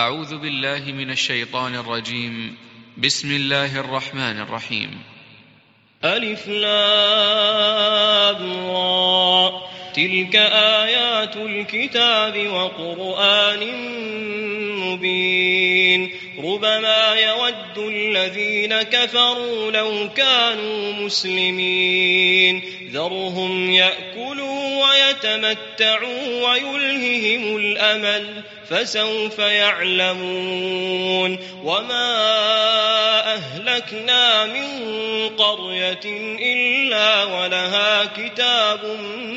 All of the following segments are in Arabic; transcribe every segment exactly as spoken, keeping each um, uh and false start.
أعوذ بالله من الشيطان الرجيم. بسم الله الرحمن الرحيم. ألف لام را، تلك آيات الكتاب وقرآن مبين. ربما يود الذين كفروا لو كانوا مسلمين. ذرهم يأكلوا ويتمتعوا ويلههم الأمل، فسوف يعلمون. وما أهلكنا من قرية إلا ولها كتاب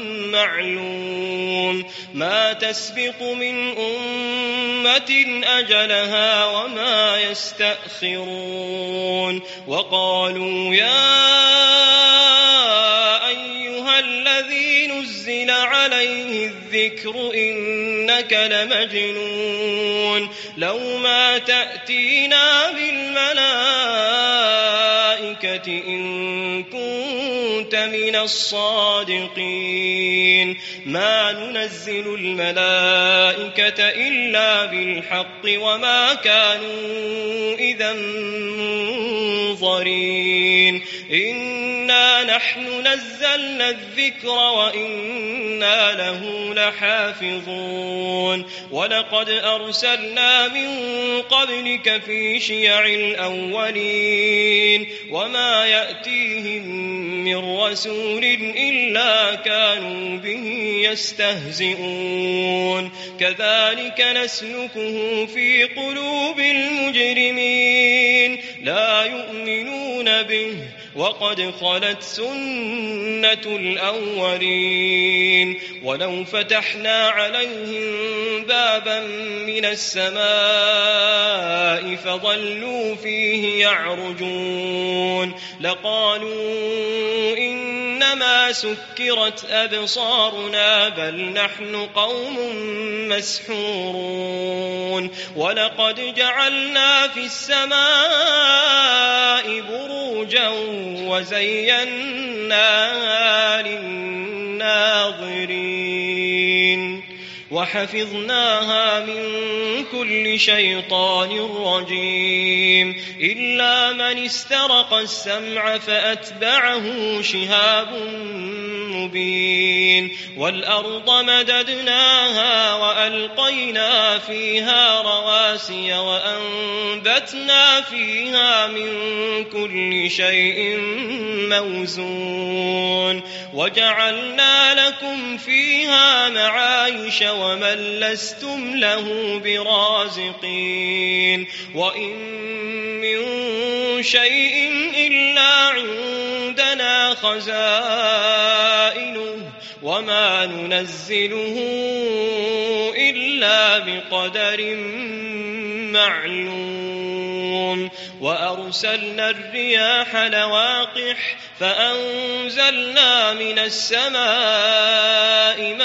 معلوم، ما تسبق من أمة أجلها وما يستأخرون. وقالوا يا أيها الذي نزل عليه الذكر إنك لمجنون، لو ما تأتينا بالملائكة إن كنت من الصادقين. ما ننزل الملائكة إلا بالحق وما كانوا إذا منظرين. إنا نحن نزلنا الذكر وإنا له لحافظون. ولقد أرسلنا من قبلك في شيع الأولين، وما يأتيهم من رسول إلا كانوا به يستهزئون. كذلك نسلكه في قلوب المجرمين، لا يؤمنون به وقد خلت سنة الأولين. ولو فتحنا عليهم بابا من السماء فظلوا فيه يعرجون لقالوا إنما سكرت أبصارنا بل نحن قوم مسحورون. ولقد جعلنا في السماء بروجا وزيناها للناظرين وحفظناها من كل شيطان رجيم إلا من استرق السمع فأتبعه شهاب مبين. والأرض مددناها وألقينا فيها رواسي وأنبتنا فيها من كل شيء موزون وجعلنا لكم فيها معايش ومن لستم له برازقين. وإن من شيء إلا عندنا خزائنه وما ننزله إلا بقدر معلوم. وأرسلنا الرياح لواقح فأنزلنا من السماء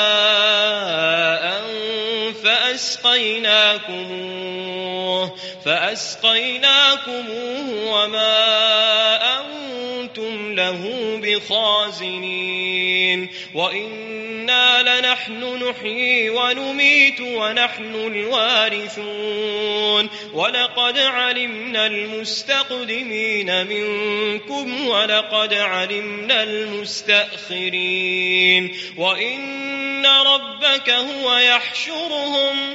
ماء فأسقيناكموه فأسقيناكموه وما أنتم له بخازنين. وإنا لنحن نحيي ونميت ونحن الوارثون. ولقد علمنا المستقدمين منكم ولقد علمنا المستأخرين. وإن ربك هو يحشرهم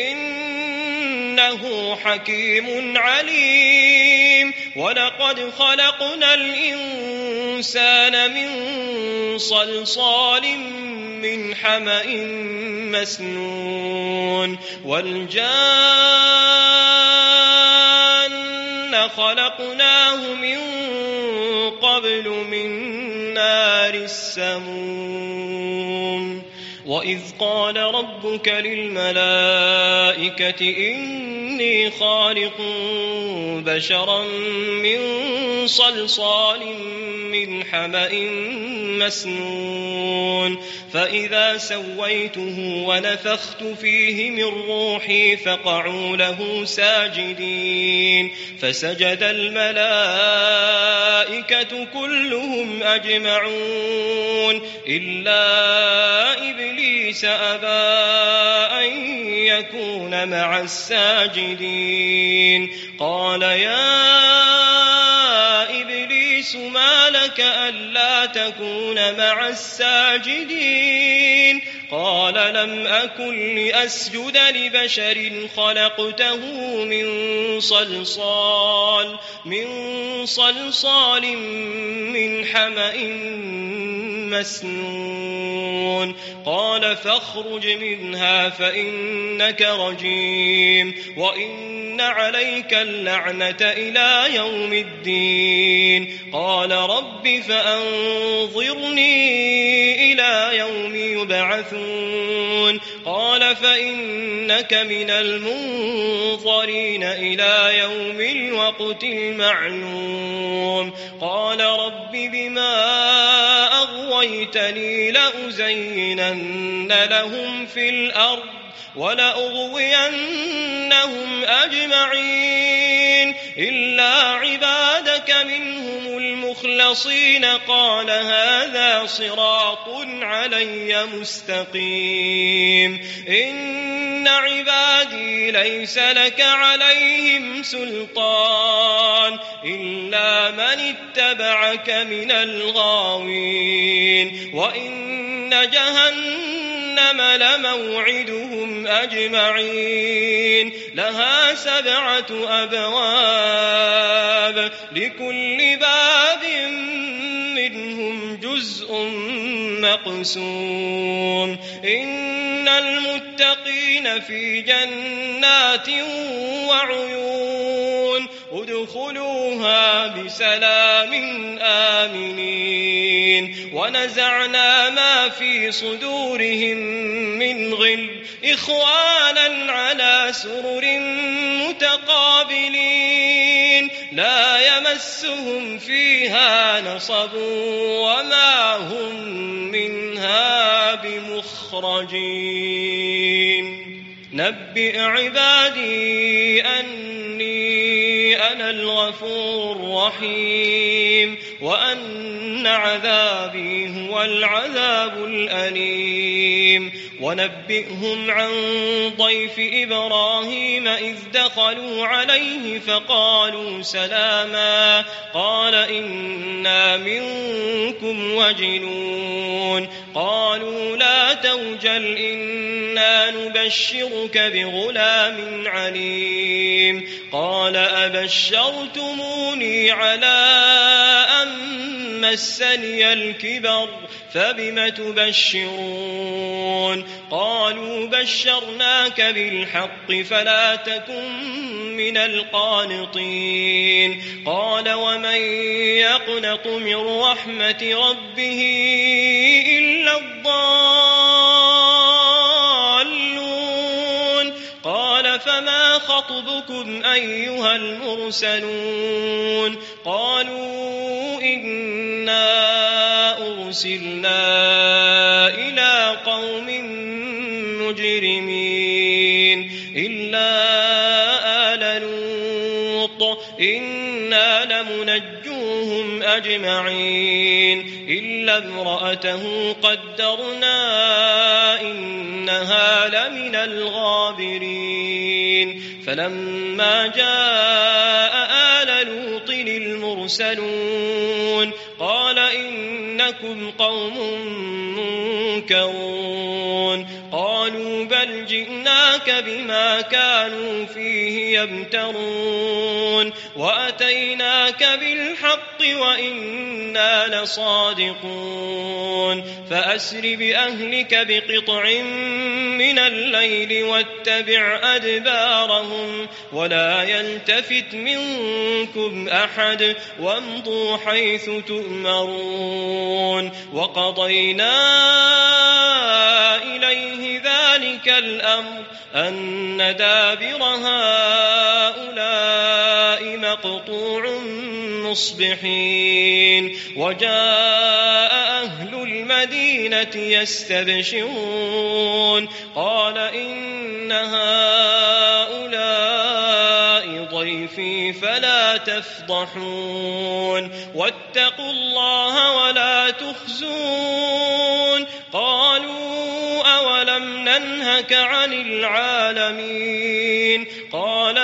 إنه حكيم عليم. ولقد خلقنا الإنسان من صلصال من حمأ مسنون والجان خلقناه من قبل من نار السموم. وإذ قال ربك للملائكة إن إني خالق بشرا من صلصال من حمأ مسنون فإذا سويته ونفخت فيه من روحي فقعوا له ساجدين فسجد الملائكة كلهم أجمعون إلا إبليس أبى أن يكون مع الساجدين قال يا إبليس ما لك ألا تكون مع الساجدين قال لم أكن لأسجد لبشر خلقته من صلصال من صلصال من حمأ مسنون قال فاخرج منها فإنك رجيم وإن عليك اللعنة إلى يوم الدين قال رب فأنظرني إلى يوم يبعثون قال فإنك من المنظرين إلى يوم الوقت المعلوم قال رب بما أغويتني لأزينن لهم في الأرض ولأغوينهم أجمعين إلا عبادك منهم المخلصين قال هذا صراط علي مستقيم إن عبادي ليس لك عليهم سلطان إلا من اتبعك من الغاوين وإن جهنم لموعدهم أجمعين لها سبعة أبواب لكل باب منهم جزء مقسوم إن المتقين في جنات وعيون ادخلوها بسلام آمنين ونزعنا ما في صدورهم من غل إخوانا على سرر متقابلين لا يمسهم فيها نصب وما هم منها بمخرجين نبئ عبادي أني أنا الغفور الرحيم وأن عذابي هو العذاب الأليم ونبئهم عن ضيف إبراهيم إذ دخلوا عليه فقالوا سلاما قال إنا منكم وجلون قالوا لا توجل إنا نبشرك بغلام عليم قال أبشرتموني على أن مسني الكبر فبم تبشرون قالوا بشرناك بالحق فلا تكن من القانطين قال ومن يقنط من رحمة ربه إلا الضالون قال فما خطبكم أيها المرسلون قالوا إنا أرسلنا إلى قوم مجرمين إلا آل لوط إنا لمنجوهم أجمعين إلا امرأته قدرنا إنها لمن الغابرين فلما جاء آل لوط المرسلون قال إنكم قوم منكرون قالوا بل جئناك بما كانوا فيه يمترون وأتيناك بالحق وإنا لصادقون فأسر بأهلك بقطع من الليل واتبع أدبارهم ولا يلتفت منكم أحد وامضوا حيث تؤمرون وقضينا إليه ذلك الأمر أن دابر هؤلاء مقطوع مصبحين وجاء أهل المدينة يستبشرون قال إن هؤلاء ضيفي فلا تفضحون واتقوا الله ولا تخزون قالوا أولم ننهك عن العالمين قال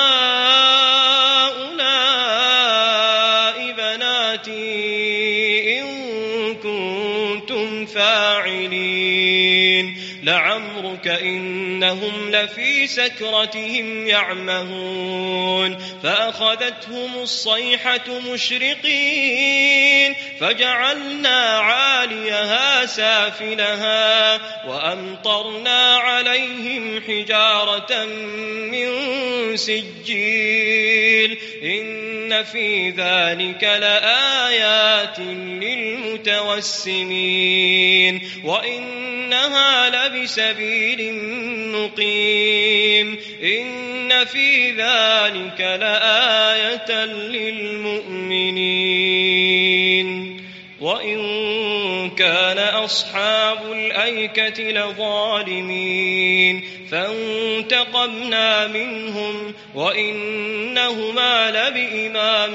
هؤلاء بناتي إن كنتم فاعلين لعمرك إنهم لفي سكرتهم يعمهون فأخذتهم الصيحة مشرقين فجعلنا عاليها سافلها وأمطرنا عليهم حجارة من سجيل إن في ذلك لآيات للمتوسمين وإنها لبسبيل مقيم إن في ذلك لآية للمؤمنين وإن كان أصحاب الأيكة لظالمين فانتقمنا منهم وإنهما لبإمام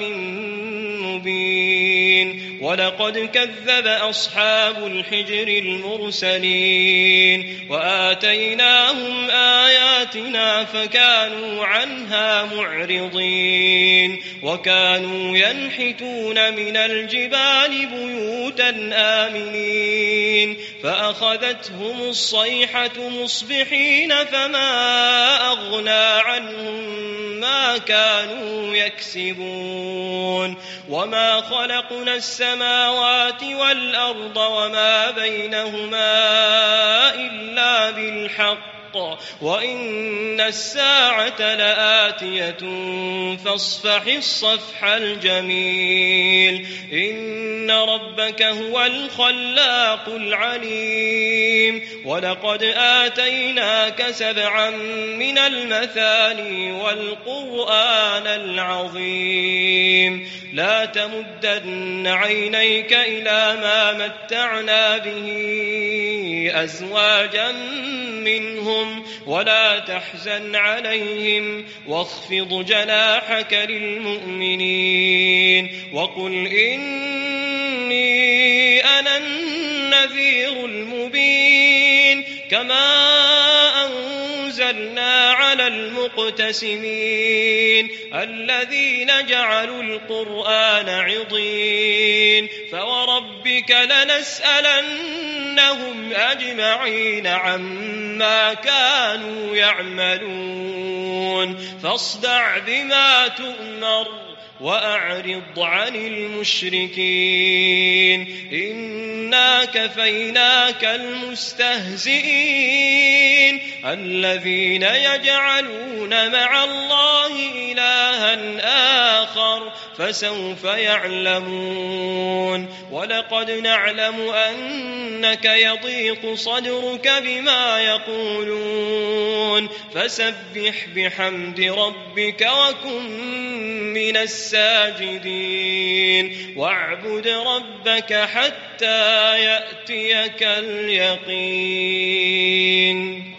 مبين ولقد كذب أصحاب الحجر المرسلين وآتيناهم آياتنا فكانوا عنها معرضين وكانوا ينحتون من الجبال بيوتا آمنين فأخذتهم الصيحة مصبحين فما أغنى عنهم ما كانوا يكسبون وما خلقنا السماوات والأرض وما بينهما إلا بالحق وإن الساعة لآتية فاصفح الصفح الجميل إن ربك هو الخلاق العليم ولقد آتيناك سبعا من المثاني والقرآن العظيم لا تمدن عينيك إلى ما متعنا به أزواجا منهم ولا تحزن عليهم واخفض جناحك للمؤمنين وقل إني أنا النذير المبين كما أنزلنا على المقتسمين الذين جعلوا القرآن عضين فوربك لنسألنهم أجمعين عما كانوا يعملون فاصدع بما تؤمر وأعرض عن المشركين إنا كفيناك المستهزئين الذين يجعلون مع الله إلها آخر فسوف يعلمون ولقد نعلم أنك يضيق صدرك بما يقولون فسبح بحمد ربك وكن من الساجدين واعبد ربك حتى يأتيك اليقين.